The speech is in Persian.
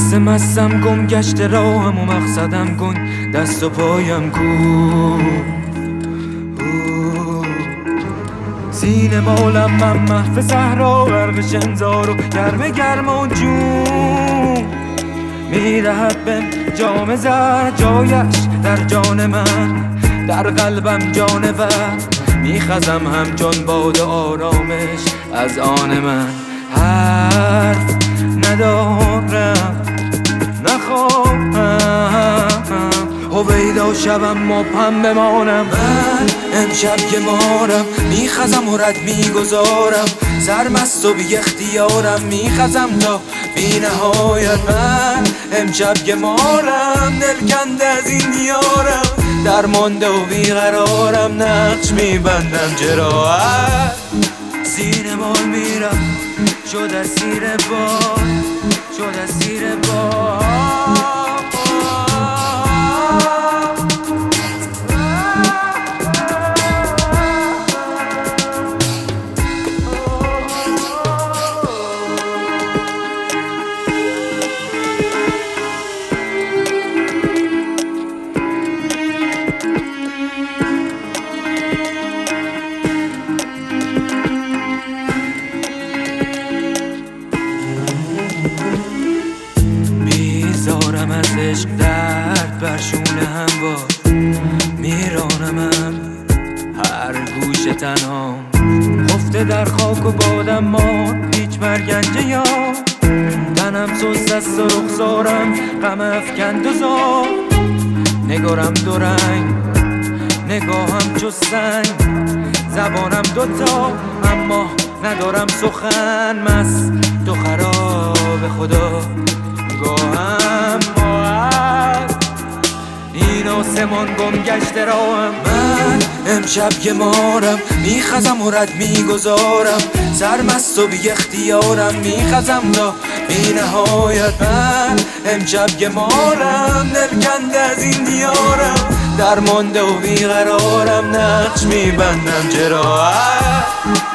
مثل مستم گم گشت راهم و مقصدم کن دست و پایم کو سینه مالم من محو صحرا غرق شنزار و گرم و جون میدهد به جام زهر جایش در جان من در قلبم جانور میخزم همچون باد آرامش از آن من حرف ندارم نخواهم هویدا شبم مبهم بمانم من امشب که مارم میخزم و رد میگذارم سرمست و بی اختیارم میخزم تا بی نهایت من امشب که مارم دلکنده از این دیارم درمانده و بیقرارم نقش میبندم جراحت سینه مال میرم شد اسیر باد شد اسیر باد میذارم از عشق درد بر شونه هموار میرانمم هر گوش تنها خفته در خاک و بادم مار هیچ مرگنجه یا تنم سست است و رخسارم غم افکند و زار نگارم دو رنگ نگاهم چو سنگ زبانم دوتا اما ندارم سخن مست تو خراب خدا گاهم ماهد این آسمان گم گشت راهم من امشب که مارم میخزم و رد میگذارم سرمست و بی اختیارم میخزم تا بی نهایت من امشب که مارم دلکنده از این دیارم درمانده و بیقرارم نقش میبندم جراحت